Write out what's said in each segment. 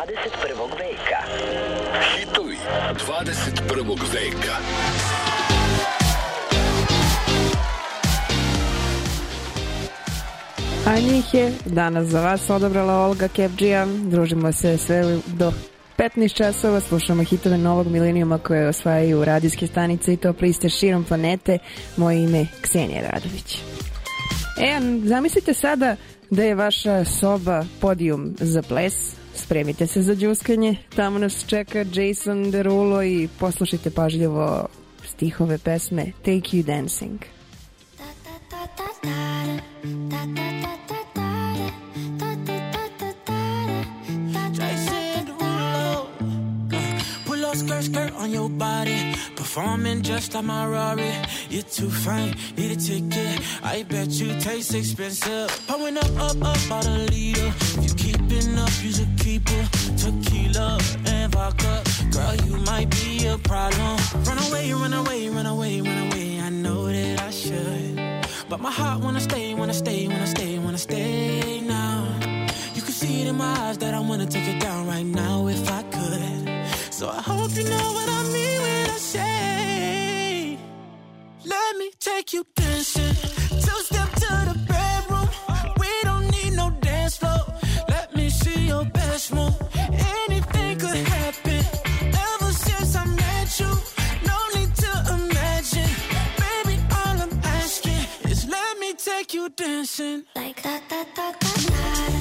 21. veka. Hitovi 21. veka. A njih je danas za vas odabrala Olga Kebdžija. Družimo se sve do 15 časova, slušamo hitove novog milenijuma koje osvajaju radijske stanice i top liste širom planete. Moje ime je Ksenija Radović. Zamislite sada da je vaša soba podijum za ples. Spremite se za đuskanje, tamo nas čeka Jason Derulo i poslušajte pažljivo stihove pesme Take You Dancing. Skirt, skirt on your body, performing just like my Rari. You're too fine, need a ticket. I bet you taste expensive. Pouring up, about a liter. If you keeping up, you should keep it. Tequila and vodka, girl, you might be a problem. Run away, run away, run away, run away. I know that I should, but my heart wanna stay, wanna stay, wanna stay, wanna stay now. You can see it in my eyes that I wanna take it down right now if I could. So I hope you know what I mean when I say, let me take you dancing. Two-step to the bedroom. We don't need no dance floor. Let me see your best move. Anything could happen. Ever since I met you, no need to imagine. Baby, all I'm asking is let me take you dancing. Like that, that, that, that, that.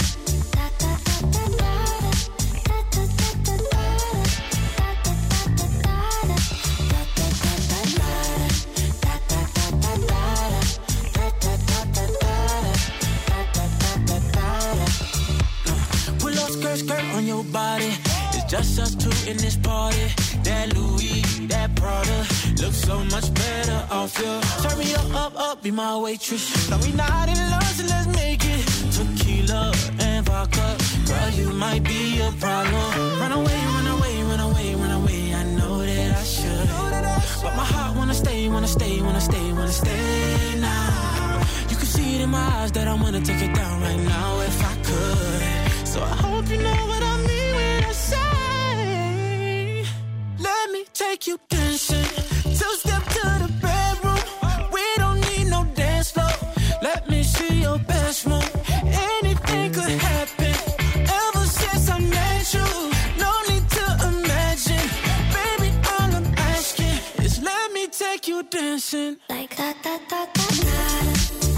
Skirt on your body, it's just us two in this party. That Louis, that Prada, looks so much better off you. Turn me up, be my waitress. No, we not in love, so let's make it. Tequila and vodka, girl, you might be a problem. Run away, run away, run away, run away. I know that I should, but my heart wanna stay, wanna stay, wanna stay, wanna stay now. You can see it in my eyes that I wanna take it down right now if I could. So I hope you know what I mean when I say, let me take you dancing. Two-step to the bedroom. We don't need no dance floor. Let me see your best move. Anything could happen. Ever since I met you, no need to imagine. Baby, all I'm asking is let me take you dancing. Like that, that, that, that, that.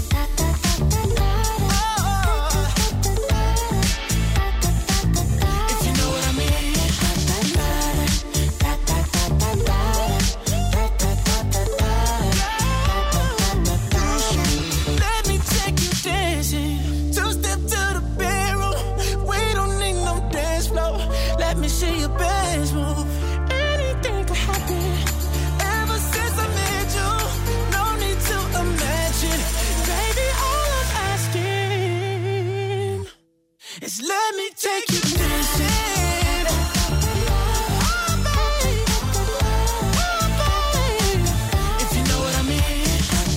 Let me take you dancing. Oh, baby. Oh, baby. If you know what I mean.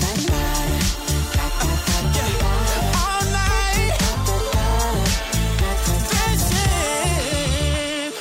Yeah. All night. Dancing.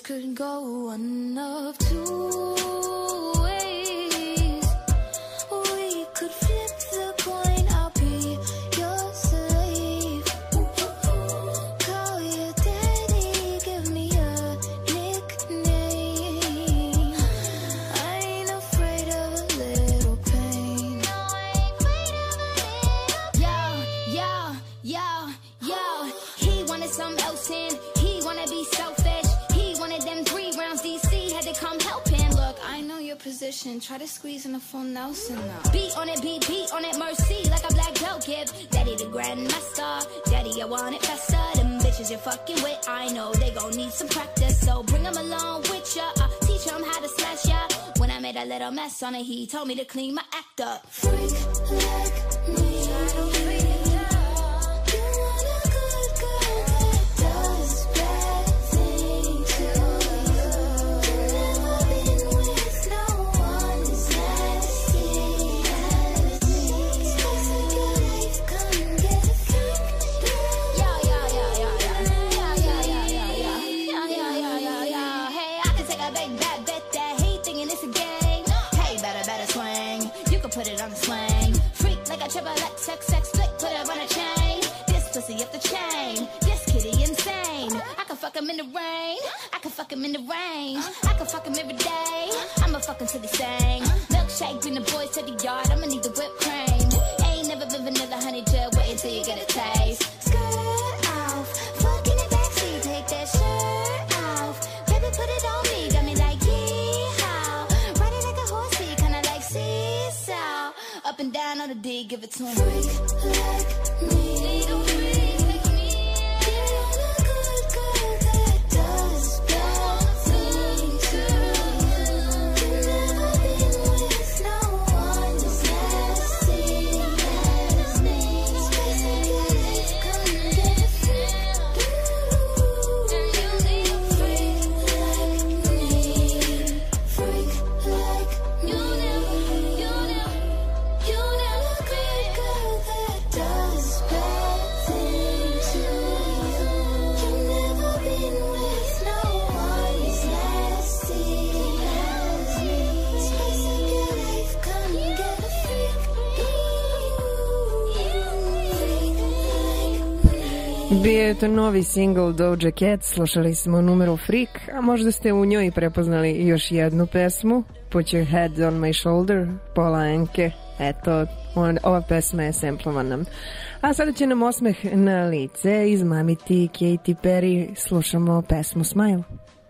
could go one of two ways. We could flip the coin, I'll be your slave. Call you daddy, give me a nickname. I ain't afraid of a little pain. No, I ain't afraid of a little pain. Yo, he wanted something else in. He wanna be selfish. He wanted them 3 rounds. DC had to come help him. Look, I know your position. Try to squeeze in a full Nelson now. Beat on it, beat on it, mercy like a black belt give. Daddy the grandmaster. Daddy, you want it faster. Them bitches you're fucking with, I know they gon' need some practice. So bring them along with ya. Teach them how to slash ya. When I made a little mess on it, he told me to clean my act up. Freak like me. I don't freak it up. You want a good girl that does bad things to you. You've never been with no one as nasty as me. Spice up your life, come and get a freak. Yeah. Hey, I can take a big bad bet that he thinking it's a game. Hey, better swing. You can put it on the swing. Freak like a triple XXX flick, put it on a chain. This pussy up the chain. This kitty insane. I can fuck him in the rain. I can fuck him in the rain. I can fuck him every day. I'ma fuck him till he sing. Milkshake, bring the boys to the yard. I'ma need the whipped cream. Ain't never been vanilla honey gel. Wait until you get a taste. Skirt off, fuck in the backseat. Take that shirt off. Baby, put it on me. Got me like yeehaw. Ride it like a horsey, kinda like seesaw. Up and down on the D, give it to him. Freak like me. Don't freak like me. You want a good girl that does bad things to you. You've never been with no one as nasty as me. Spice up your life, come and get a freak. You need a freak like me. Freak like me. You never good girl that does bad things to you. You've never been with no one as nasty as me. Spice up your life, come and get a freak. Bio je to novi single Doja Cat, slušali smo numeru Freak, a možda ste u njoj prepoznali još jednu pesmu, Put Your Head on My Shoulder, Paula Anke. Eto, ova pesma je semplovana. A sada će nam osmeh na lice izmamiti Katy Perry. Slušamo pesmu Smile.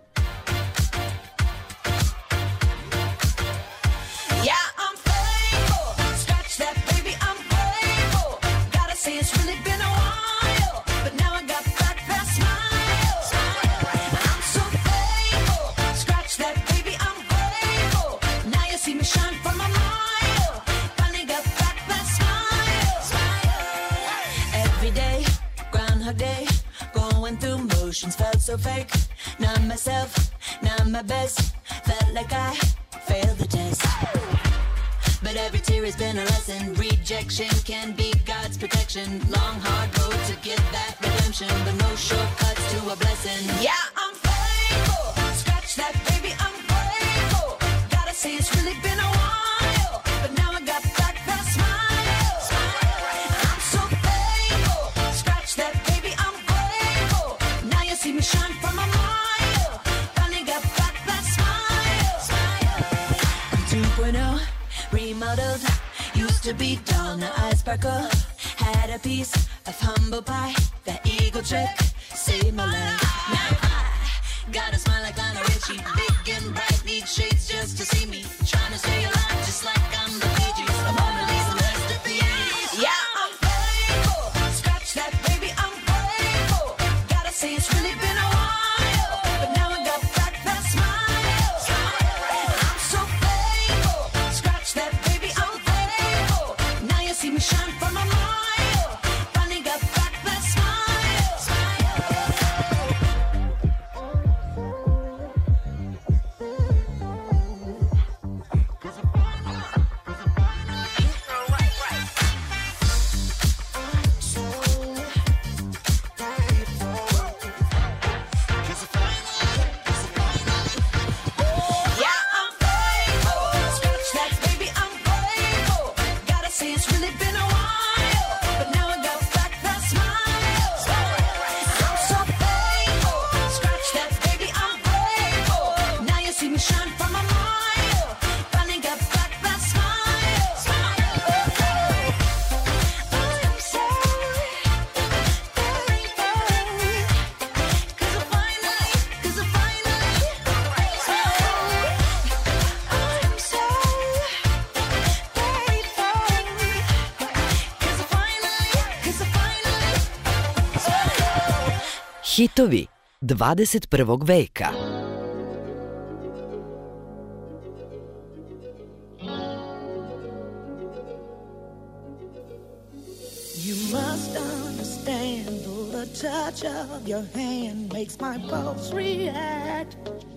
Yeah, I'm faithful. Scratch that, baby, I'm grateful. Gotta say it's really been a while, but now I got back that smile. I'm so faithful. Scratch that, baby, I'm grateful. Now you see me shine from a mile. Finally got back that smile. Every day, Groundhog Day, going through motions, felt so fake. Not myself, not my best. Felt like I failed the test. But every tear has been a lesson. Rejection can be God's protection. Long, hard road to get that redemption, but no shortcuts to a blessing. Yeah, I'm faithful. Scratch that, baby, I'm grateful. Gotta say it's really been a while, but now I got back that smile. I'm so faithful. Scratch that, baby, I'm grateful. Now you see me shine from a mile. Finally got back that smile. I'm 2.0, remodeled. Used to be dull, now I sparkle. Had a piece of humble pie. That eagle trick saved my life. Now I got a smile like Lionel Richie. Big and bright, need shades just to see me. Trying to stay alive just like I'm the Bee Gees. A Mona Lisa masterpiece. Yeah, I'm faithful. Scratch that, baby, I'm grateful. Gotta say it's really been a while, but now I got back that smile. I'm so faithful. Scratch that, baby, I'm grateful. Now you see me shine from a mile. Finally got back that smile. Hitovi 21. veka. You must understand, though the touch of your hand makes my pulse react,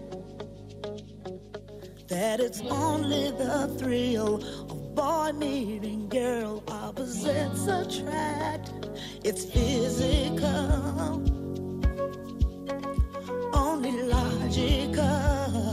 that it's only the thrill of boy meeting girl, opposites attract. It's physical, only logical.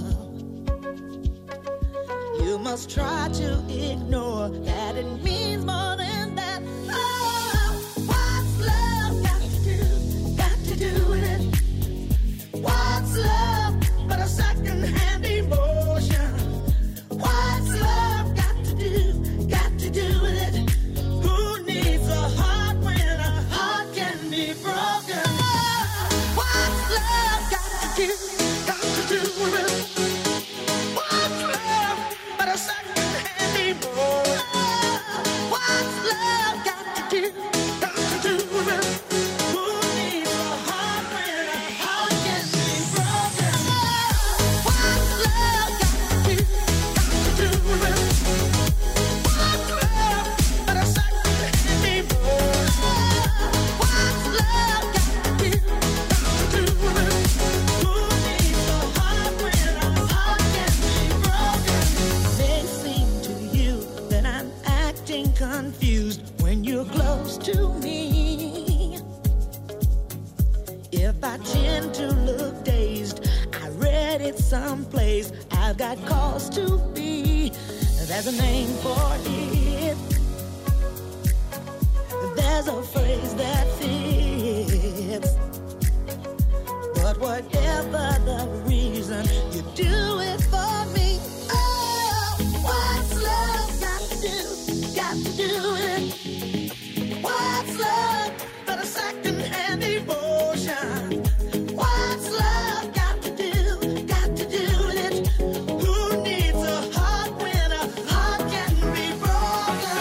You must try to ignore that it means more than that. Oh, what's love got to do with it? What's love but a second-hand emotion? What's love got to do with it? Who needs a heart when a heart can be broken? Oh, what's love got to do with it? What's love but a second-hand emotion? What's love got to do with it? Who needs a heart when a heart can be broken? What's love got to do with it? What's love but a second-hand emotion? What's love got to do with it? Who needs a heart when a heart can be broken? May seem to you that I'm acting confused when you're close to me. If I tend to look dazed, I read it someplace. I've got cause to be. There's a name for it. There's a phrase that fits. But whatever the reason, you do it for me. Oh, what's love got to do with it? What's love but a second-hand emotion? What's love got to do with it? Who needs a heart when a heart can be broken?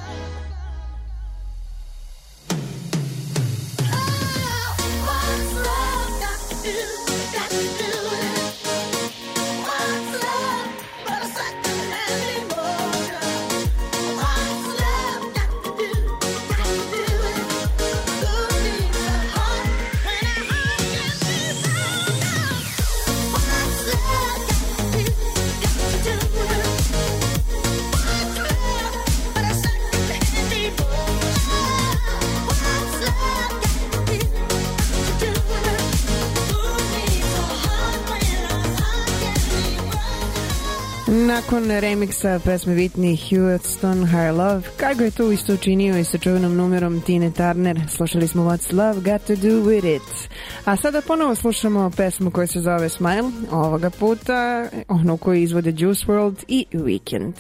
Oh, what's love got to do with it? What's love but a second-hand emotion? What's love got to do with it? Who needs a heart when a heart can be broken? What's love got to do with it? What's love but a second-hand emotion? What's love got to do with it? Who needs a heart when a heart can be broken? Nakon remiksa pesme Whitney Houston Higher Love, kako je to isto učinio i sa čuvenom numerom Tine Turner, slušali smo What's Love Got to Do With It. A sada ponovo slušamo pesmu koja se zove Smile, ovoga puta onu koju izvode Juice WRLD i Weeknd.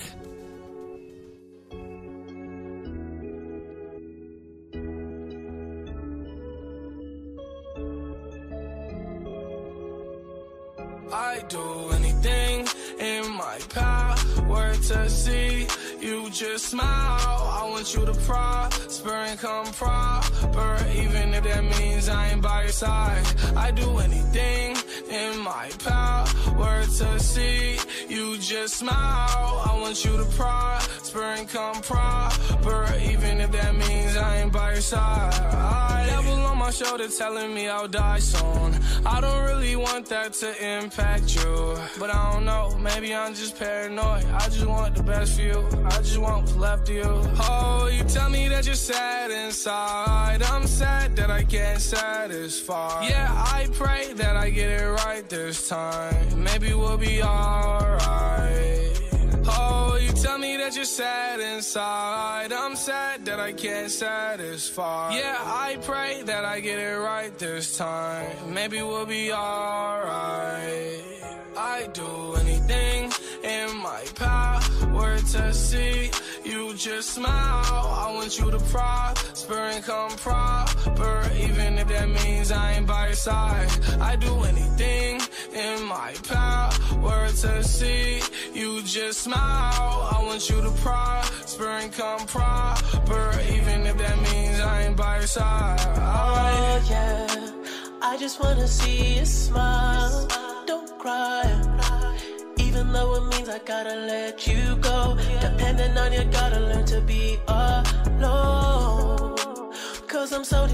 I do anything in my power to see you just smile. I want you to prosper and come proper, even if that means I ain't by your side. I do anything in my power to see you just smile. I want you to prosper and come proper, even if that means I ain't by your side. Devil on my shoulder telling me I'll die soon. I don't really want that to impact you, but I don't know, maybe I'm just paranoid. I just want the best for you, I just want what's left of you. Oh, you tell me that you're sad inside. I'm sad that I can't satisfy. Yeah, I pray that I get it right this time. Maybe we'll be alright. Oh, you tell me that you're sad inside. I'm sad that I can't satisfy. Yeah, I pray that I get it right this time. Maybe we'll be alright. I do anything in my power to see you just smile. I want you to prosper and come proper, even if that means I ain't by your side. I do anything in my power to see you just smile. I want you to prosper and come proper, even if that means I ain't by your side. Oh yeah, I just wanna see you smile. Don't cry. Even though it means I gotta let you go. Depending on you, gotta learn to be alone. Cause I'm so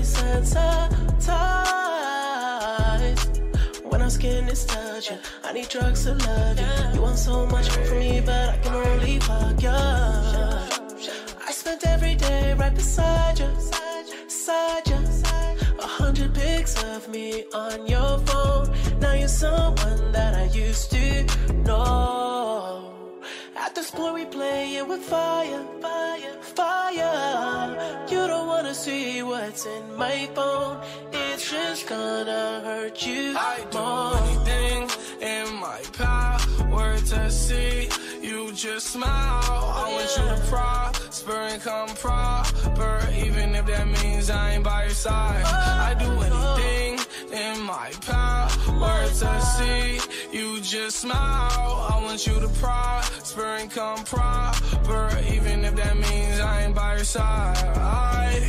desensitized. When our skin is touching, I need drugs to love you. You want so much from me, but I can only fuck you. I spent every day right beside you, beside you. 100 pics of me on your phone. Now you're someone that I used to know. At this point we play it with fire, fire, fire. You don't wanna see what's in my phone. It's just gonna hurt you I do more. anything in my power to see you just smile. I want you to prosper and come proper, even if that means I ain't by your side. I do anything in my power to see you just smile. I want you to prosper and come proper, even if that means I ain't by your side.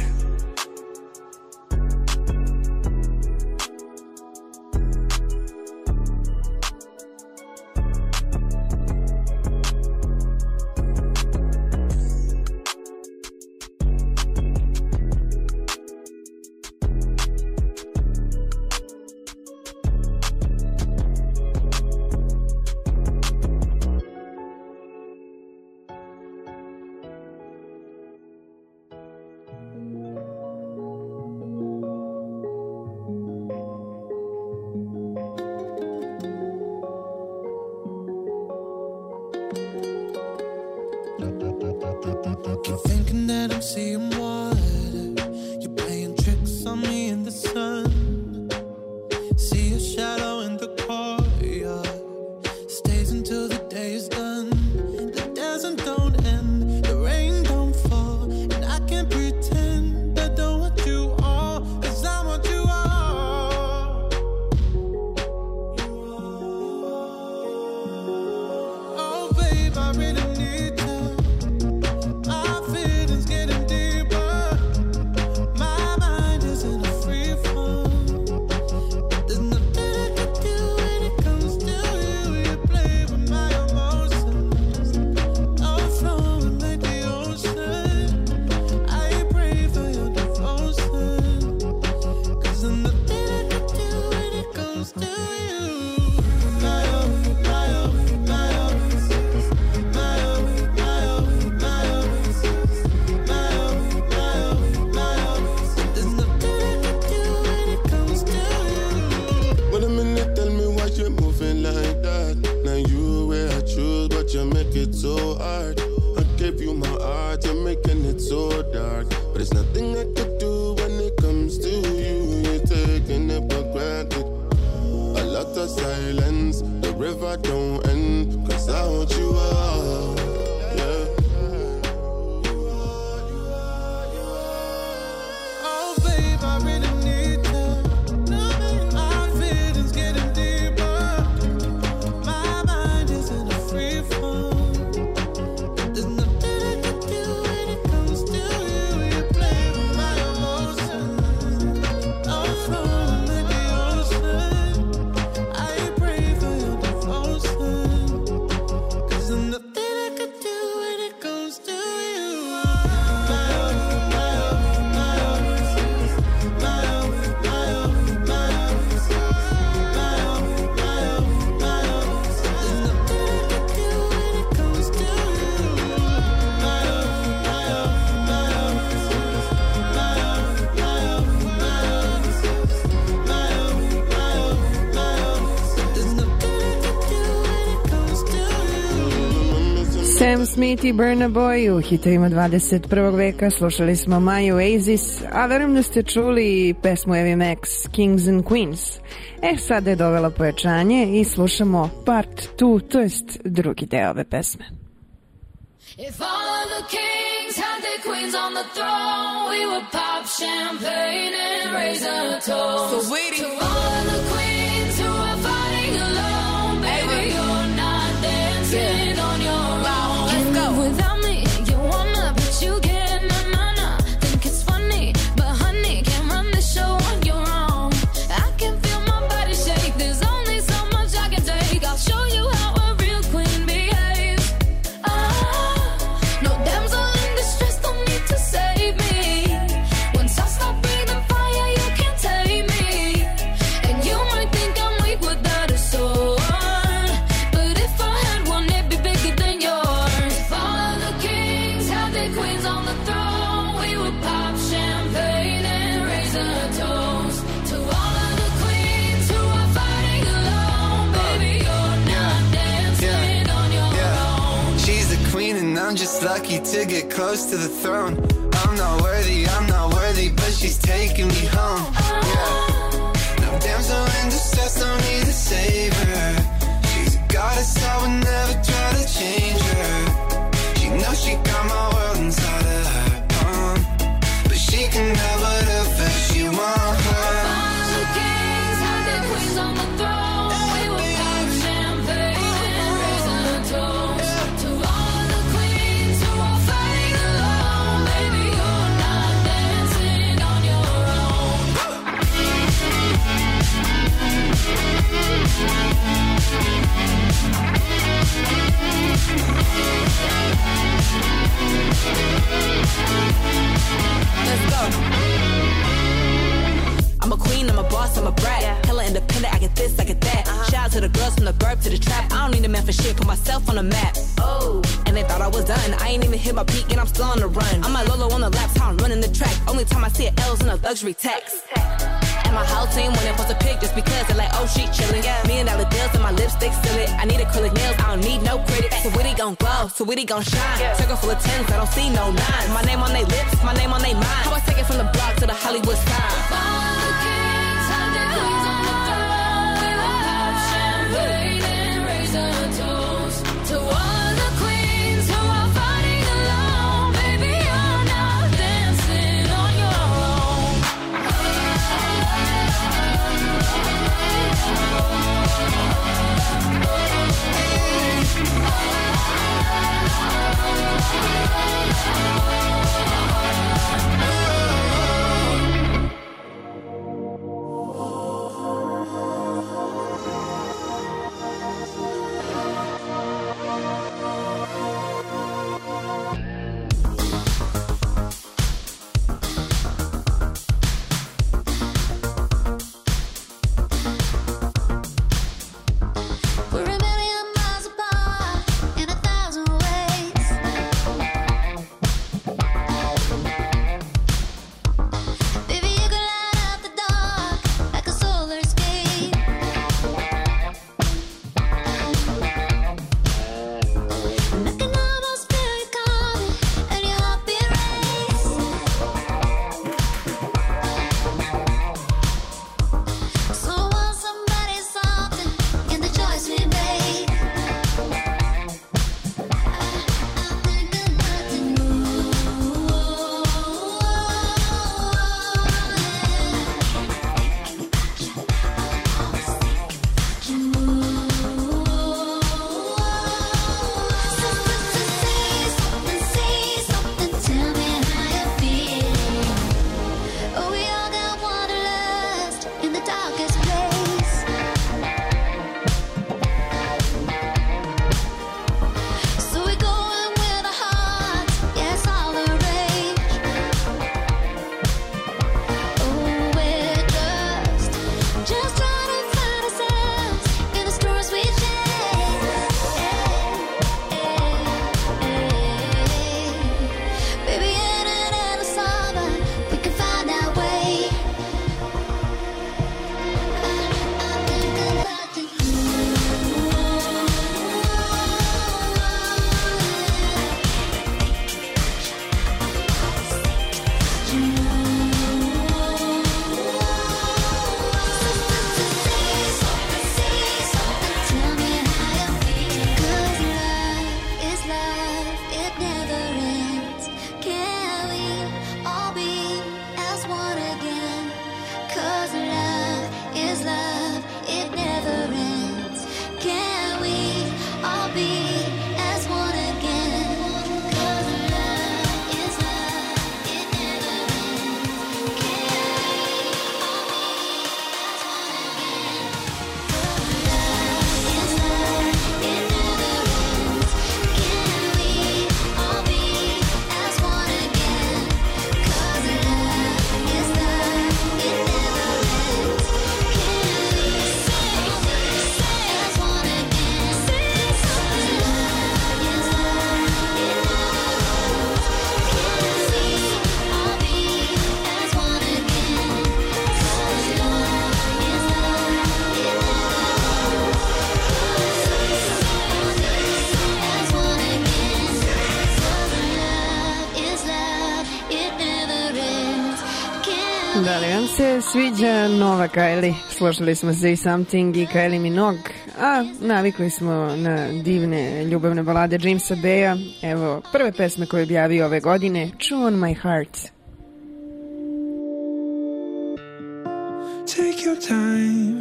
Keep thinking that I'm seeing water. You're playing tricks on me in the sun. See a shadow in the courtyard. Stays until the day is done. The desert don't end, the rain don't fall, and I can't pretend I don't want you all, 'cause I want you all. Oh babe, I really need you. My feelings getting deeper. My mind is in a free fall. There's nothing I can do when it comes to you. You play with my emotions. I'm flowing like the ocean. I pray for your devotion. 'Cause there's nothing I can do when it comes to you. My oh, my oh, my oh. My oh, my oh, my oh. Wait a minute, tell me why you're moving like that. Now you where I choose, but you make it so hard. I gave you my heart, you're making it so dark. But there's nothing I could do when it comes to you. You're taking it for granted. A lot of silence, the river don't end. 'Cause I want you all, yeah. Oh babe, I really need you. My feelings getting deeper. My mind is in a free fall. There's nothing I can do when it comes to you. You play with my emotions. I'm flowing like the ocean. I pray for your devotion. 'Cause there's nothing I can do when it comes to you. My oh, my oh, my oh. My oh, my oh, my oh. My oh, my oh, my oh. There's nothing I can do when it comes to you. My oh, my oh, my oh. My oh, my oh, my oh. My oh, my oh, my oh. There's nothing I can do when it comes to you. Sam Smith i Burna Boy u hitovima 21. veka. Slušali smo Maju Oasis, a verujem da ste čuli pesmu Heavy Max Kings and Queens. Sada je dovela pojačanje i slušamo part 2, to jest drugi deo ove pesme. If all of the kings had their queens on the throne, we would pop champagne and raise a toast. So waiting to all of the queens who are fighting alone, baby, you're not dancing on your own. Let's go. Without me, you wanna, but you can't, nah. Think it's funny, but honey, can't run the show on your own. I can It's lucky to get close to the throne. I'm not worthy, but she's taking me home. Yeah. No damsel in distress, don't need to save her. She's a goddess, I would never try to change her. She knows she got my world inside of her palm, but she can have whatever she wants. All the kings had their queens on the throne. We will pop champagne and raise a toast to all the queens who are fighting alone. Baby, you're not dancing on your own. Let's go. I'm a queen, I'm a boss, I'm a brat. Hella independent, I get this, I get that. Shout out to the girls from the burp to the trap. I don't need a man for shit, put myself on the map. Oh, and they thought I was done. I ain't even hit my peak and I'm still on the run. I'm like Lolo on the laps, how I'm running the track. Only time I see it L's in a luxury tax. And my whole team when they post a pic just because they're like, oh, she chillin'. $1 million deals and my lipstick still it. I need acrylic nails, I don't need no credit. So Witty gon' glow, so Witty gon' shine. Circle full of tens, I don't see no nines. My name on they lips, my name on they mind. How I take it from the block to the Hollywood sign. All the kings had their queens on the throne. We will pop champagne and raise a toast to all the queens who are fighting alone. Baby, you're not dancing on your own. se sviđa nova Kylie. Slušali smo Say Something i Kylie Minogue, a navikli smo na divne ljubavne balade Jamesa Baya. Evo prve pesme koje je objavio ove godine, Chew on My Heart. Take your time,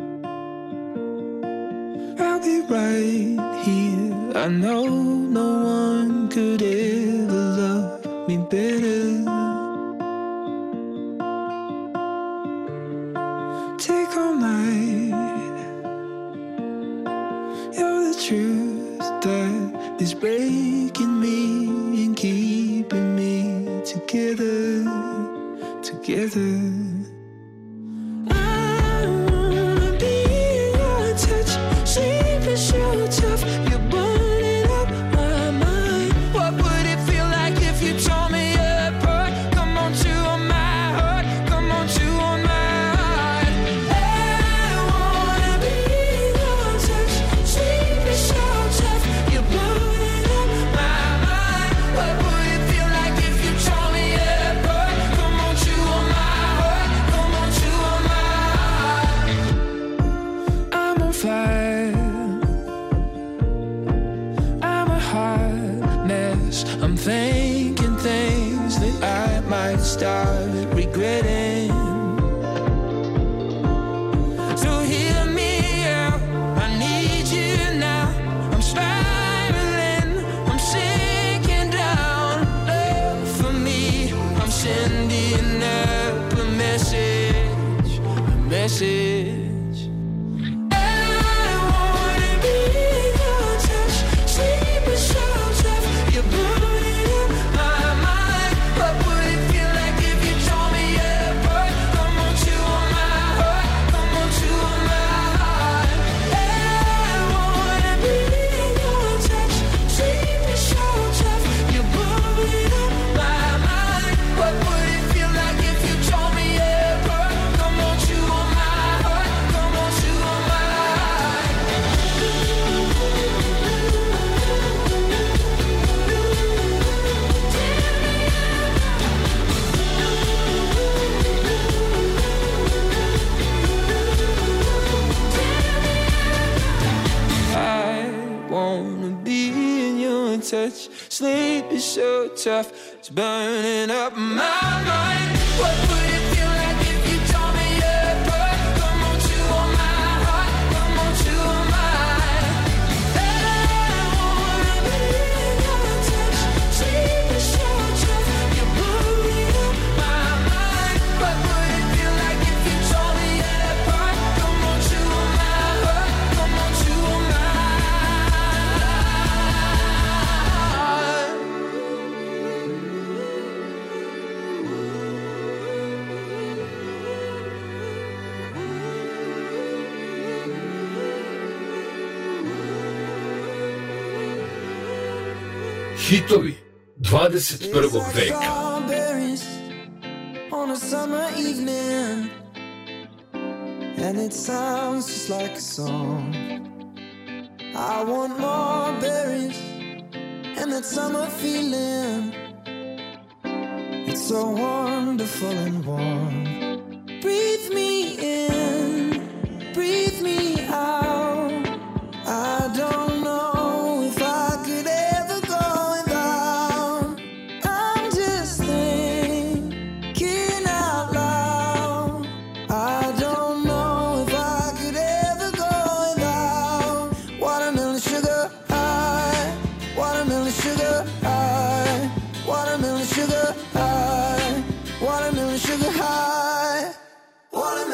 I'll be right here. I know no one could ever love me better. Take all night, you're the truth that is breaking me and keeping me together, together. Start regretting. So hear me out, I need you now. I'm spiraling, I'm sinking down. Love for me, I'm sending up a message, a message. Touch. Sleep is so tough, it's burning up my mind. What would it feel like if you tore me apart? Come on, chew on my heart, come on, chew on mine. I wanna be in your touch. Sleep is so tough, you're burning up my mind. What would it feel like if you tore me apart? Come on, chew on my heart, come on, chew on mine. Hitovi 21. veka. On a summer evening, and it sounds just like a song. I want more berries and that summer feeling. It's so wonderful and warm. Breathe me in, breathe me out. I don't know if I could ever go without. I'm just thinking out loud. I don't know if I could ever go without watermelon sugar high, watermelon sugar high, watermelon sugar high, watermelon sugar high, watermelon.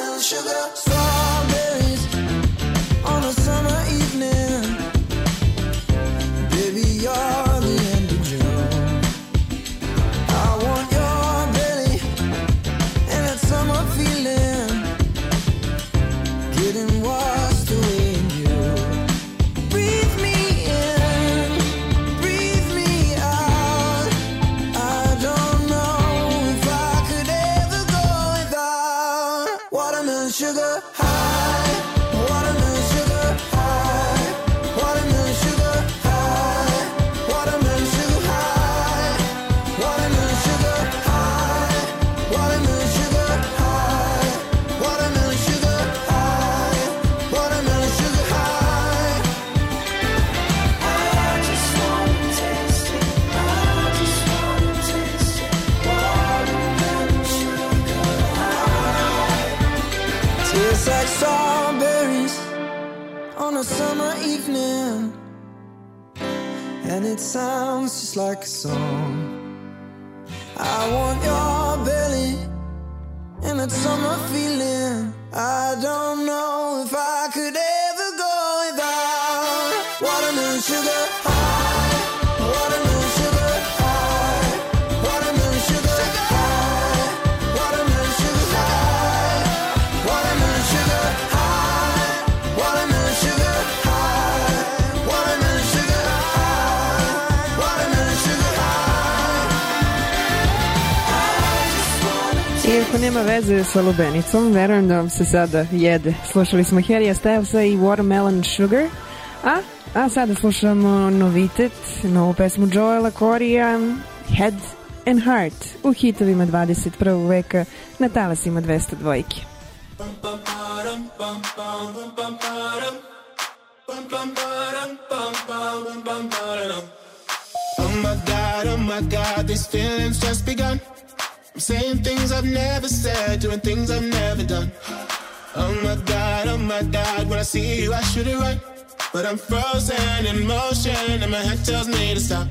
on a summer evening, and it sounds just like a song. I want your belly and that summer feeling. I don't know if I could ever go without watermelon sugar high, watermelon sugar high, watermelon sugar high, watermelon sugar high, watermelon sugar high, watermelon sugar high, watermelon sugar high, watermelon sugar high. Iako nema veze sa lubenicom, verujem da vam se sada jede. Slušali smo Harrya Stylesa i Watermelon Sugar, a sada slušamo novitet, novu pesmu Joela Corrija, Head and Heart, u hitovima 21. veka na talasima 202. Oh my God, these feelings just begun. I'm saying things I've never said, doing things I've never done. Oh my God, when I see you I should it right, but I'm frozen in motion and my head tells me to stop,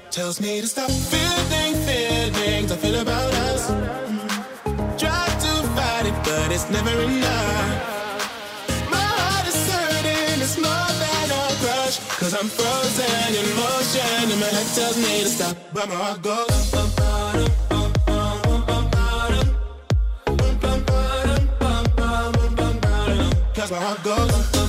feelings I feel about us. Try to fight it, but it's never enough. My heart is hurting, it's more than a crush, 'cause I'm frozen in motion and my head tells me to stop, but my heart goes cause my heart goes.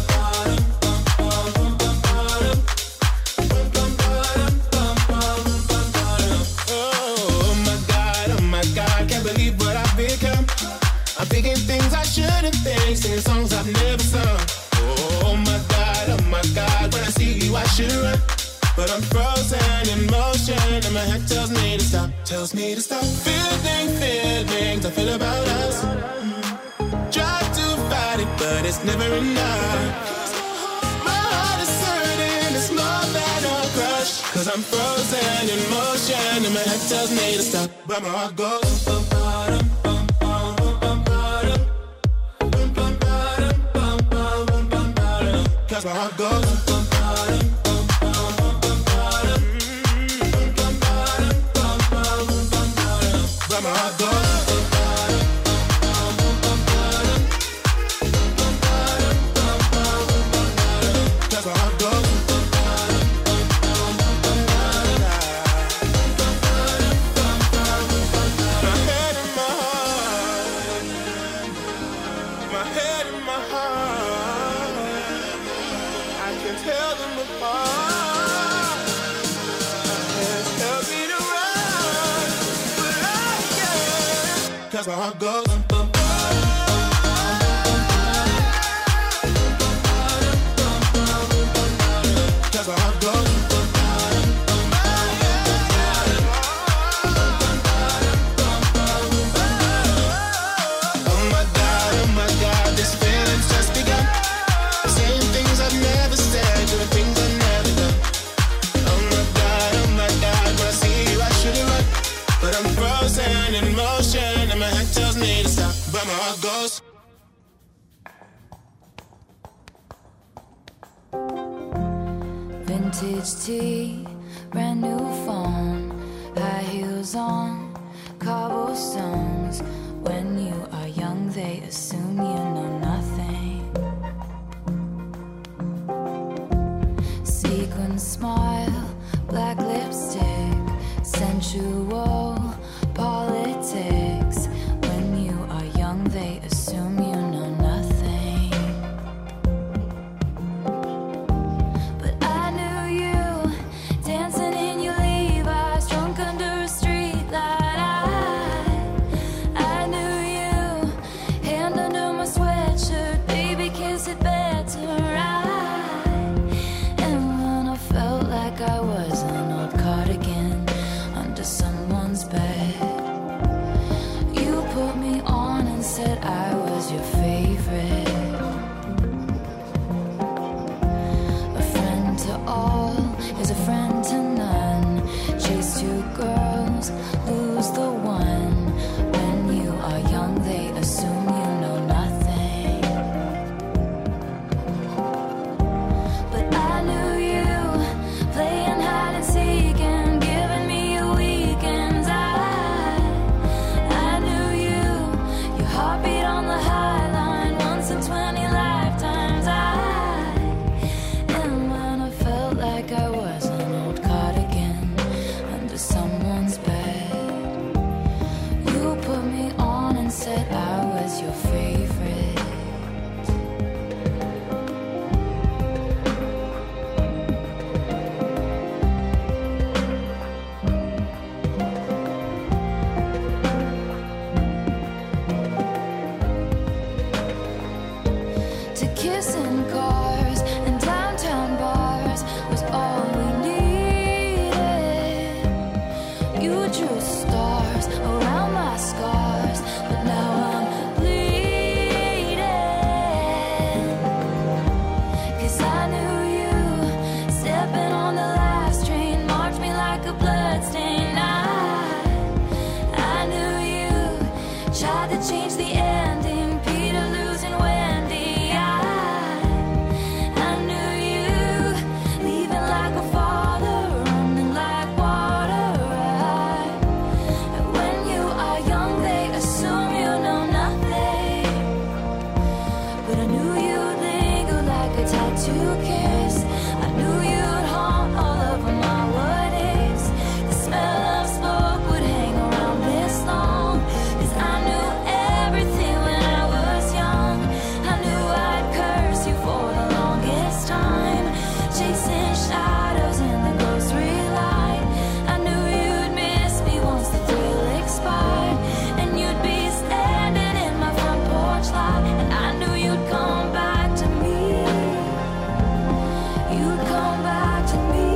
Oh my God, can't believe what I've become. I'm thinking things I shouldn't think, singing songs I've never sung. Oh my God, when I see you I should run, but I'm frozen in motion and my head tells me to stop, feelings I feel about us. Try to fight it, but it's never enough. My heart is hurting, it's more than a crush, 'cause I'm frozen in motion and my head tells me to stop, but my heart goes. Cause my heart goes. But my heart goes. Cause my heart goes. Cause my heart goes. Oh my God, this feeling's just begun. Saying things I've never said, doing things I've never done. Oh my God, when I see you I should it right, but I'm frozen in motion and my head tells me to stop, but my heart goes. Vintage tea, brand new phone, high heels on, cobblestones. When you are young they assume you know nothing. Sequin smile, black lipstick, sensual politics. When you are young they assume you know nothing. But I knew you dancing in your Levi's, drunk under a street light. I knew you, hand under my sweatshirt, baby kiss it better right. And when I felt like I was an old cardigan under someone's back, kiss. I knew you'd haunt all over my what ifs. The smell of smoke would hang around this long. 'Cause I knew everything when I was young. I knew I'd curse you for the longest time. Chasing shadows in the grocery line. I knew you'd miss me once the thrill expired. And you'd be standing in my front porch light. And I knew you'd come back to me. You'd come back to me.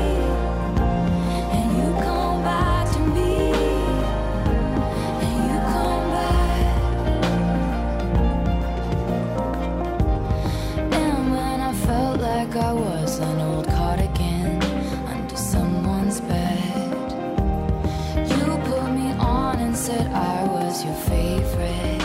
And you'd come back to me. And you'd come back. And when I felt like I was an old cardigan under someone's bed, you put me on and said I was your favorite.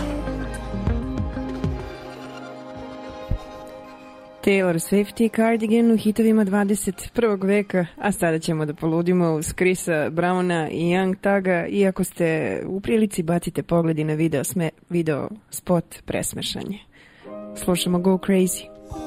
Taylor Swift i Cardigan u hitovima 21. veka, a sada ćemo da poludimo uz Chrisa Browna i Young Thuga. Iako ste u prilici, bacite pogledi na video spot presmešanje. Slušamo Go Crazy.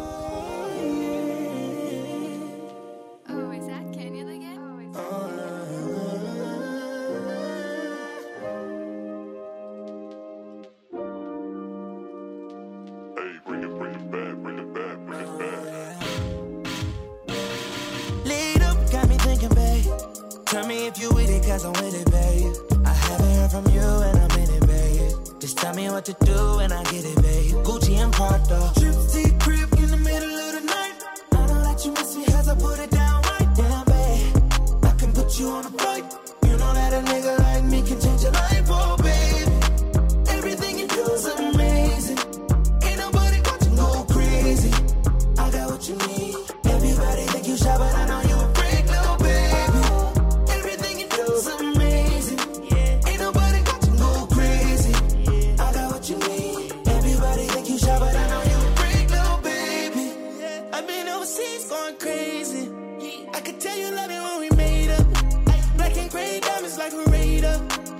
Lead up, got me thinking, babe. Tell me if you with it, 'cause I'm with it, babe. I haven't heard from you and I'm in it, babe. Just tell me what to do and I get it, babe. Gucci and Prada. Gypsy crib in the middle of the night. I know that you miss me as I put it down right down, babe. I can put you on a flight. You know that a nigga like me can change your life, oh, babe. Everything you do is amazing. Ain't nobody got you go crazy. I got what you need. Everybody think you shy, but I know you a freak, little baby. Everything you do is amazing. Ain't nobody got you go crazy. I got what you need. Everybody think you shy, but I know you a freak, little baby. I've been overseas going crazy. I could tell you love it when we made up. Black and gray diamonds like a Raider.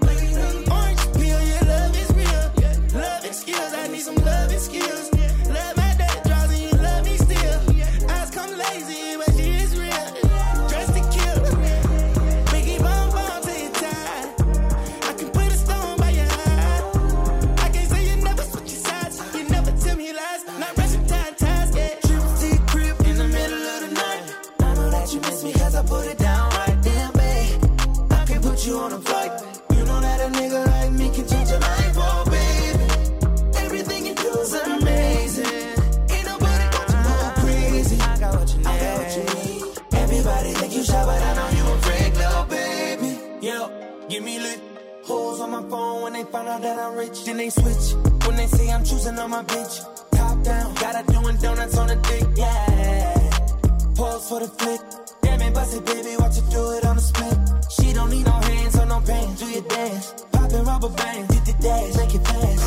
Orange peel, your love is real. Loving skills, I need some loving skills. Love my day draws and you love me still. Eyes come lazy, but she is real. Dressed to kill. Make it bomb bomb till you're tired. I can put a stone by your eye. I can't say you never switch your sides. You never tell me lies. Not rushing ties, yeah. Gypsy crib in the middle of the night. I know that you miss me 'cause I put it down right there, babe. I can put you on a flight. You know that a nigga like me can change your life, oh, baby. Everything you do is amazing. Ain't nobody got you go crazy. I got what you need. I got what you need. Everybody think you shy, but I know you a freak, little baby. Yo, give me lit. Hoes on my phone when they find out that I'm rich. Then they switch when they say I'm choosing on my bitch. Top down, got her doing donuts on the dick, yeah. Pause for the flick. Damn it, bust it, baby, watch her do it on the split. She don't need no hands or no pants. Do your dance, poppin' rubber bands, hit the dash, make it fast.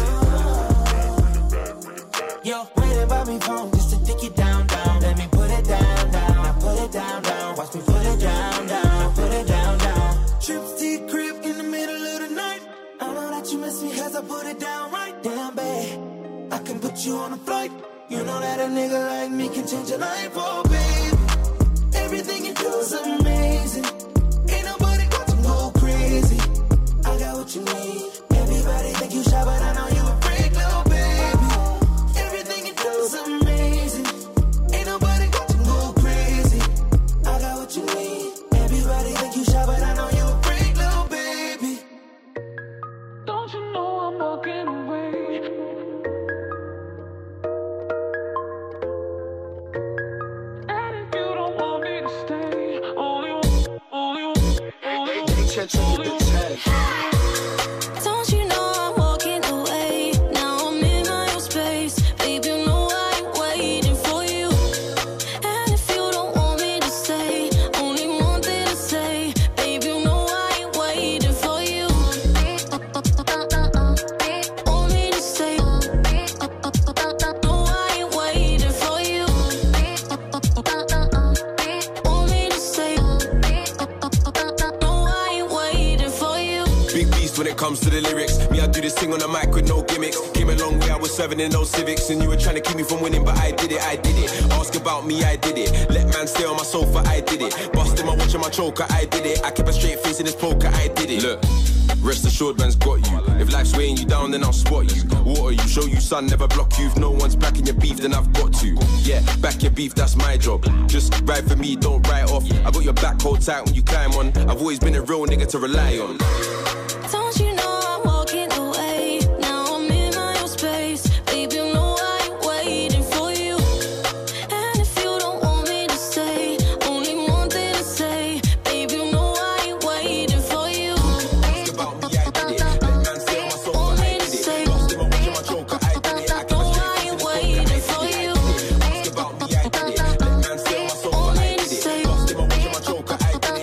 Yo, waiting by me phone just to dick it down, down. Let me put it down, down. Now put it down, down. Watch me put it down, down. Now put it down, down. Gypsy crib in the middle of the night. I know that you miss me as I put it down right down, babe. I can put you on a flight. You know that a nigga like me can change your life, oh, babe. Everything you do is amazing. Ain't nobody got to go crazy. I got what you need. Everybody think you shy, but I know you a freak, little baby. Everything you do is amazing. Ain't nobody got to go crazy. I got what you need. Everybody think you shy, but I know you a freak, little baby. Don't you know I'm walking away? And if you don't want me to stay, only Don't you know I'm walking away? Now I'm in my own space. Babe, you know I ain't waiting for you. And if you don't want me to stay, only one thing to say. Babe, you know I ain't waiting for you. Want me to stay? No, I ain't waiting for you. Want me to stay? No, I ain't waiting for you. Big beast when it comes to the lyrics. Me, I do this thing on the mic with no gimmicks. Came a long way, I was serving in those civics. And you were trying to keep me from winning, but I did it. Ask about me, I did it. Let man stay on my sofa, I did it. Busting my watch and my choker, I did it. I kept a straight face in this poker, I did it. Look, rest assured man's got you. If life's weighing you down, then I'll spot you. Water you, show you sun, never block you. If no one's backing your beef, then I've got to. Yeah, back your beef, that's my job. Just ride for me, don't write off. I got your back, hold tight when you climb on. I've always been a real nigga to rely on. Don't you know I'm walking away? Now I'm in my own space. Baby, you know I ain't waiting for you. And if you don't want me to stay, only one thing to say. Baby, you know I ain't waiting for you. Ask about me, I did it. Let man stay on my sofa, I did it. Busting my watch and my choker, I did it. I kept a straight face in this poker, I did it. Ask about me, I did it. Let man stay on my sofa, I did it. Busting my watch and my choker, I did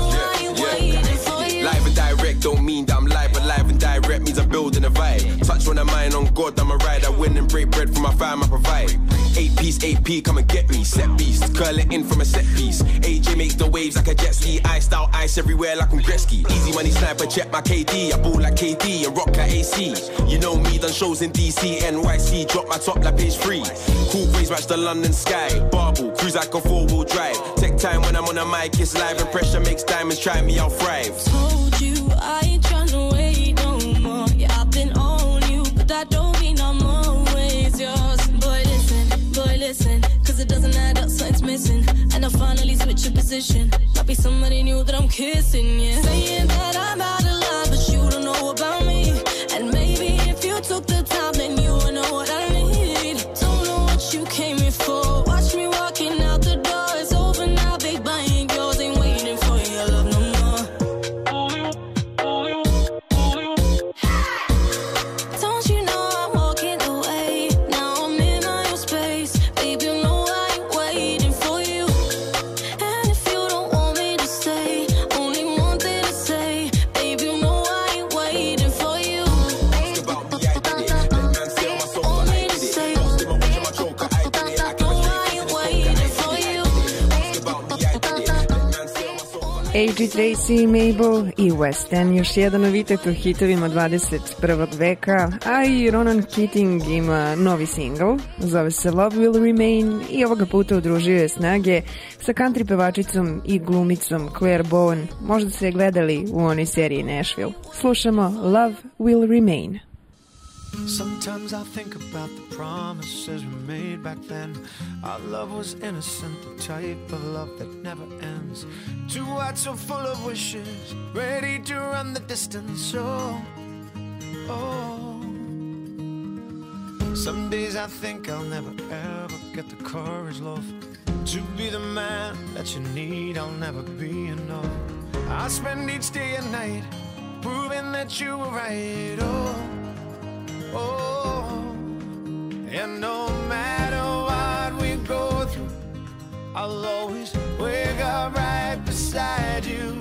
it. Live and direct don't mean that I'm live, but live and direct means I'm building a vibe. Touch on a mind on God, I'm a ride. I win and break bread for my fam, I provide. 8-piece, AP, come and get me. Set beast, curl it in from a set piece. AJ makes the waves like a jet ski. Iced out ice everywhere like I'm Gretzky. Easy money sniper, check my KD. I ball like KD and rock like AC. You know me, done shows in DC, NYC. Drop my top like page 3. Cool waves match the London sky. Barbell, cruise like a 4-wheel drive. Take time when I'm on a mic, it's live and pressure makes diamonds. Try me, I'll thrive. Told you I ain't tryna wait no more. Yeah, I've been on you, but that don't mean I'm always yours. Boy, listen, cause it doesn't add up, something's missing. And I'll finally switch your position. Might be somebody new that I'm kissing, yeah. Saying that I'm out of love, but you don't know about me. And maybe if you took the time, then you would know what I need. Don't know what you came here for. Watch me walking out the door. It's over now, big bang, yours ain't waiting for your love no more. Don't you know I'm walking away? Now I'm in my own space. Baby, you know I ain't waiting for you. And if you don't want me to stay, only one thing to say. Baby, you know I ain't waiting for you. Ask about me, I did it. Let man stay on my sofa, I did it. Busting my watch and my choker, I did it. I kept a straight face in this poker, I did it. Ask about me, I did it. Let man stay on my sofa, I did it. A.G. Tracy, Mabel i West End, još jedan novitet u hitovima 21. veka, a i Ronan Keating ima novi singl, zove se Love Will Remain i ovoga puta udružio je snage sa country pevačicom i glumicom Claire Bowen, možda ste je gledali u onoj seriji Nashville. Slušamo Love Will Remain. Sometimes I think about the promises we made back then. Our love was innocent, the type of love that never ends. Two hearts so full of wishes, ready to run the distance. Oh. Some days I think I'll never ever get the courage, love, to be the man that you need. I'll never be enough. I spend each day and night proving that you were right. Oh, and no matter what we go through, I'll always wake up right beside you.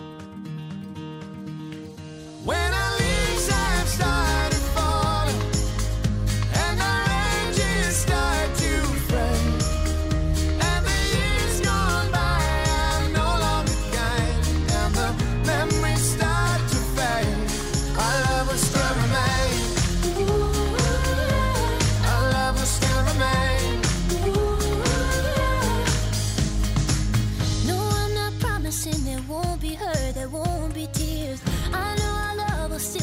When our leaves have started falling and our edges start to fray, and the years gone by are no longer kind, and the memories start to fade, our love will still remain. There won't be hurt, there won't be tears. I know our love will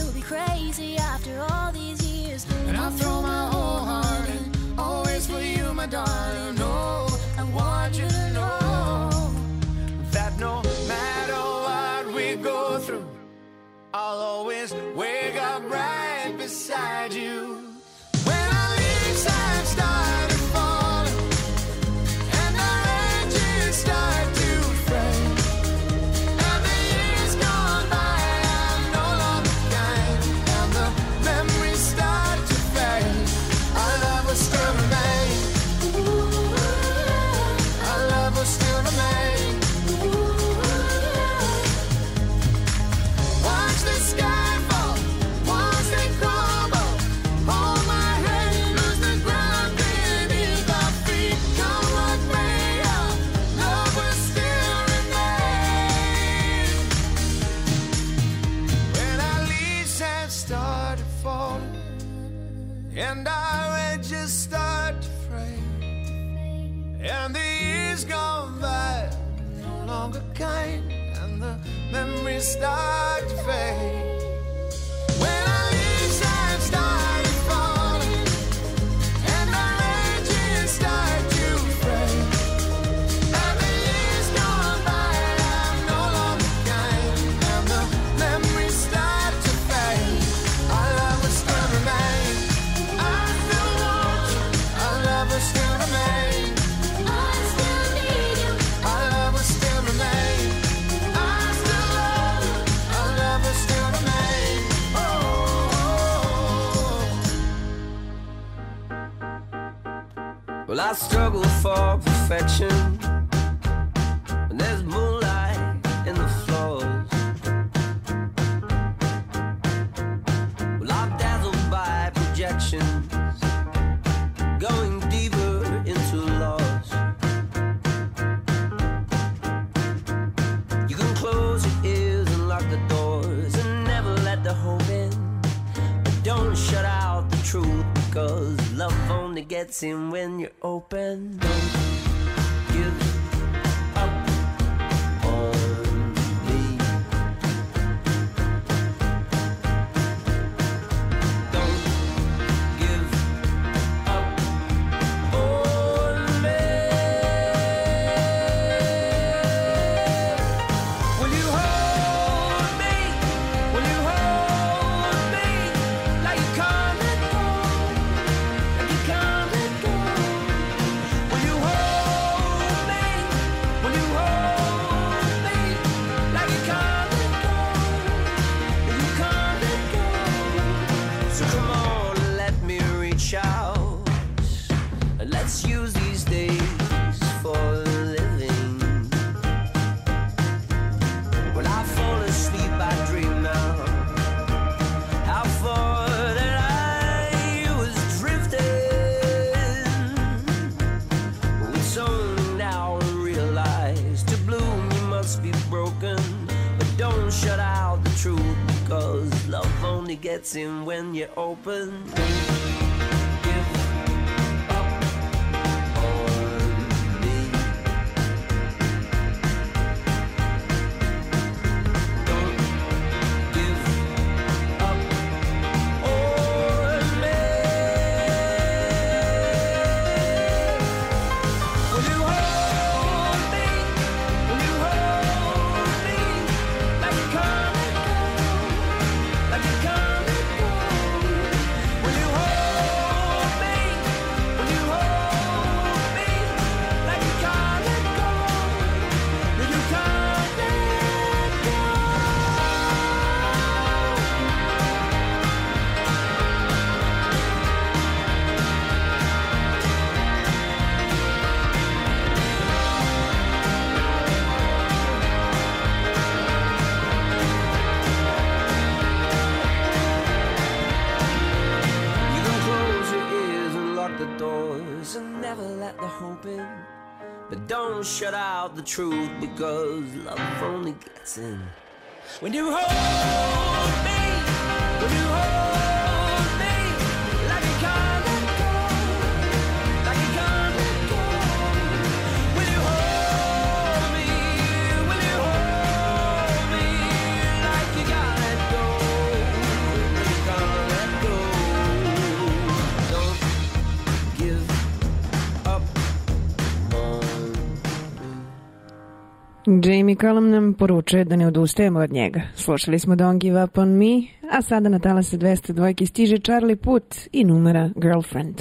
longer kind, and the memories start to fade. When our leaves have started falling, and our edges start to fray, and the years gone by, I'm no longer kind, and the memories start to fade. Our love will still remain. I still want you. Our love will still remain. I still need you. Our love will still remain. I still love you. Our love will still remain. Well, I struggle for perfection, and there's moonlight in the floors. Well, I'm dazzled by projections, going deeper into loss. You can close your ears and lock the doors and never let the hope in, but don't shut out the truth, because love only gets in when you're open. Don't give up on me. Don't give up on me. Will you hold me? Will you hold me like you can't let go? Like you can't let go. Will you hold me? Will you hold me like you can't let go? Like you can't let go. So come on, let me reach out, and let's use these days for living. When I fall asleep, I dream now how far that I was drifting. It's only now I realize to bloom you must be broken, but don't shut out the truth, because love only gets in when you're open. Give up on me. Don't give up on me. Will you hold me? Will you hold me like you can't let go? Like you can't let go. Will you hold me? Will you hold me like you can't let go? Like you can't let go. You can close your ears and lock the doors and never let the hope in, but don't shut out the truth, because love only gets in when you hold me. When you hold me like you can't let go, like you can't let go. Will you hold me? Will you hold me like you can't let go? You can't let go. Don't give up on Jamie Cullum nam poručuje da ne odustajemo od njega. Slušali smo Don't Give Up On Me, a sada na talase 202 stiže Charlie Puth i numera Girlfriend.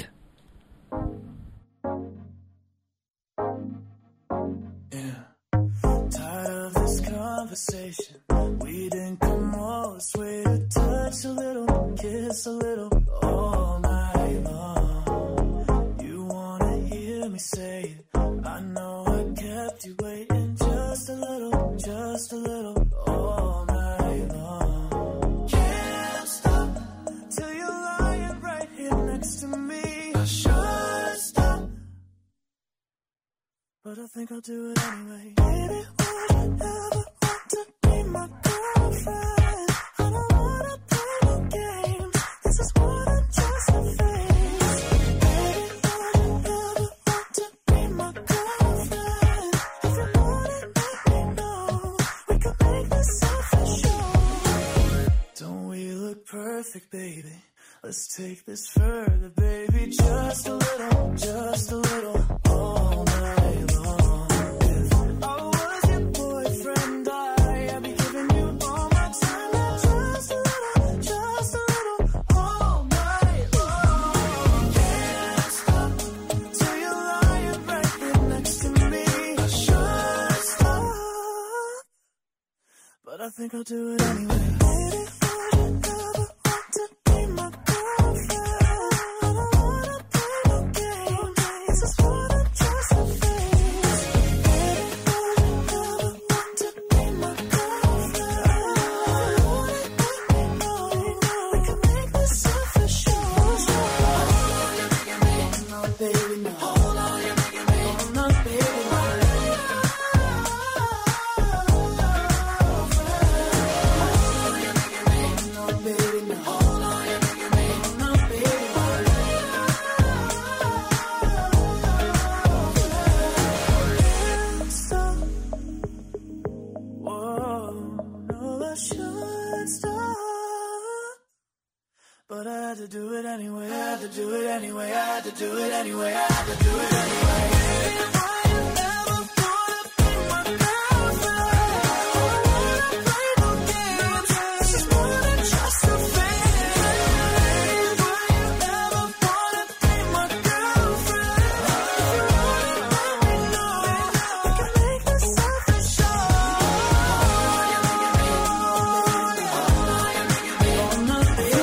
Tired of this conversation. We didn't come all this way to touch a little, kiss a little, all night long. You wanna hear me say it? I know I kept you waiting just a little, all night long. Can't stop till you're lying right here next to me. I should stop, but I think I'll do it anyway. Baby, would you ever want to be my girlfriend? I don't wanna play no games. This is what I'm just a face. Baby, would you ever want to be my girlfriend? If you want it, let me know. perfect, baby. Let's take this further, baby. Just a little, all night long. If I was your boyfriend, I'd be giving you all my time. Now just a little, all night long. Can't stop till you're lying right there next to me. I should stop, but I think I'll do it anyway. Baby, would you ever want to be my girlfriend? I don't wanna play no games, just wanna trust your face. Baby, would you ever want to be my girlfriend? I wanna let me know we can make this for sure. Hold on, you're making me. No, baby, no. Hold on, you're making me. Oh, no, baby, no. But I had to do it anyway, I had to do it anyway, I had to do it anyway, I had to do it anyway. Why you never wanna be my girlfriend? I wanna play no games, just wanna trust your face. Why you never wanna be my girlfriend? If you wanna let me know, we can make this for sure. You're making me, you're making me, oh no, baby.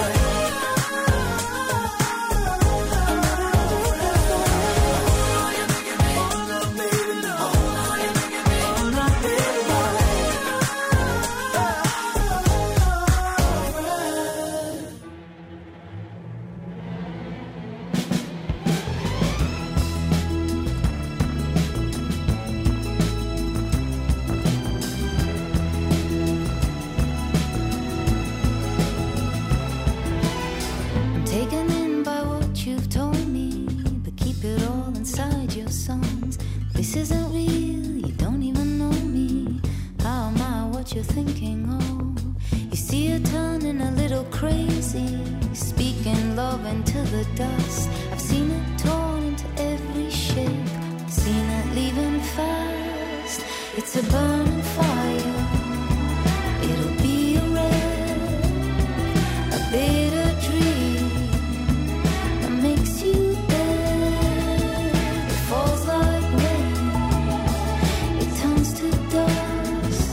I'm taken in by what you've told me, but keep it all inside your songs. This isn't real, you don't even know me. How am I what you're thinking of? You see her turning a little crazy, speaking love into the dust. I've seen it torn into every shape, seen it leaving fast. It's a burning fire, it'll be a red, a bitter dream that makes you dead. It falls like rain, it turns to dust.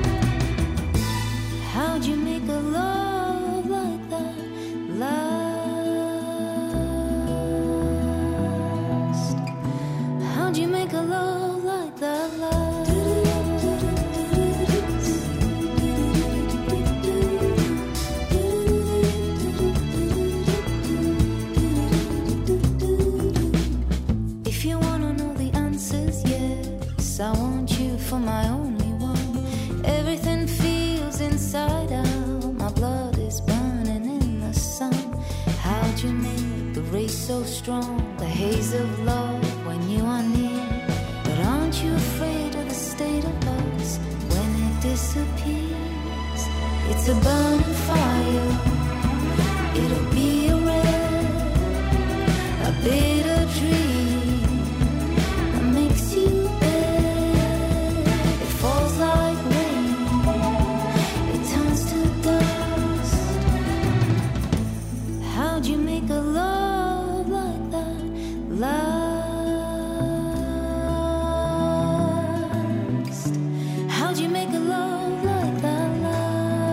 How'd you make a love like that last? How'd you make a love like that last? If you wanna know the answers, yes, I want you for my only one. Everything feels inside out, my blood is burning in the sun. How'd you make the race so strong, the haze of love when you are near? But aren't you afraid of the state of us when it disappears? It's a burning fire, it'll be a red, a bitter dream that makes you dead. It falls like rain, it turns to dust. How'd you make a love like that last? How'd you make a love like that last?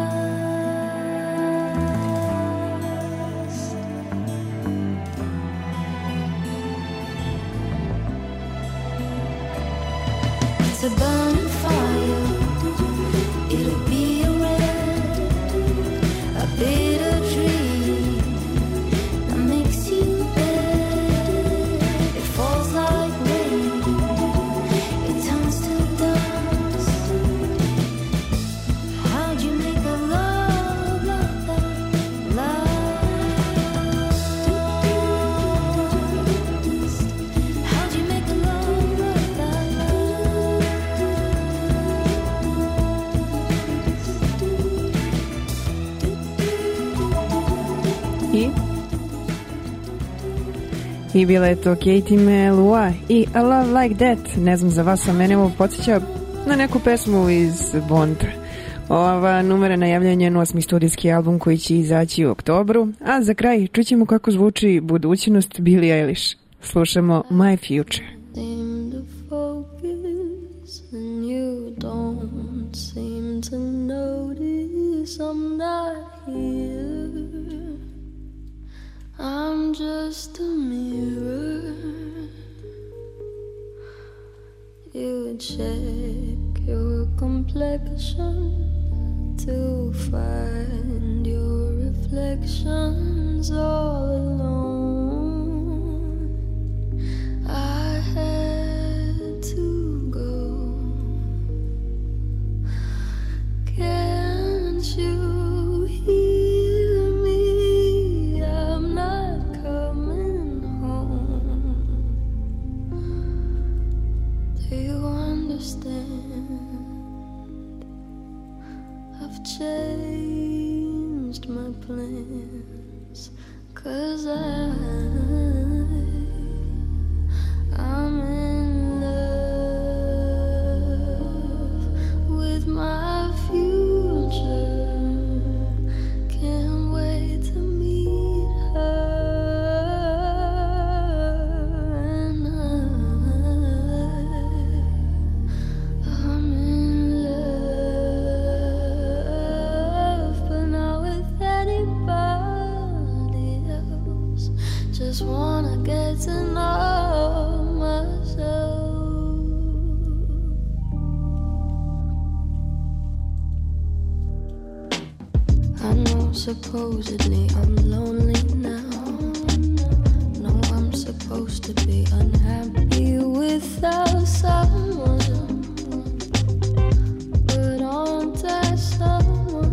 It's a burning fire, it'll be a red, a bitter dream that makes you dead. It falls like rain, it turns to dust. How'd you make a love like that last? How'd you make a love like that last? I bila je to Katie Melua i A Love Like That. Ne znam za vas, a mene ovo podsjeća na neku pesmu iz Bonda. Ova numera najavlja njen 8. studijski album koji će izaći u oktobru, a za kraj čućemo kako zvuči budućnost Billie Eilish. Slušamo My Future. Seem to focus and you don't seem to notice I'm not here. I'm just a mirror. You check your complexion to find your reflections all alone. I had to go. Can't you hear me? I'm not coming home. Do you understand? I've changed my plans, 'cause I'm in love with my future. Can't wait to meet her, and I'm in love, but not with anybody else. Just wanna get to know myself. I know supposedly I'm lonely now. No, I'm supposed to be unhappy without someone, but aren't I someone?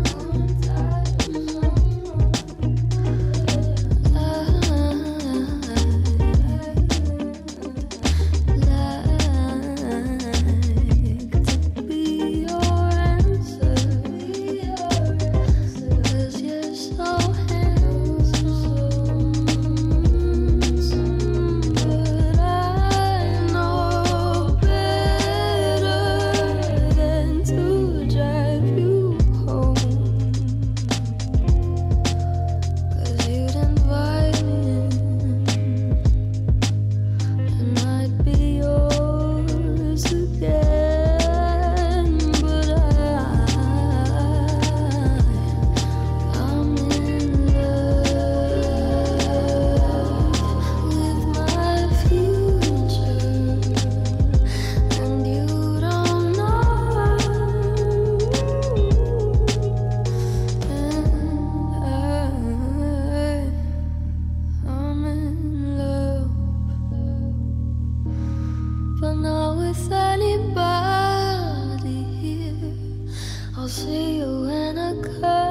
But not with anybody here. I'll see you when I come.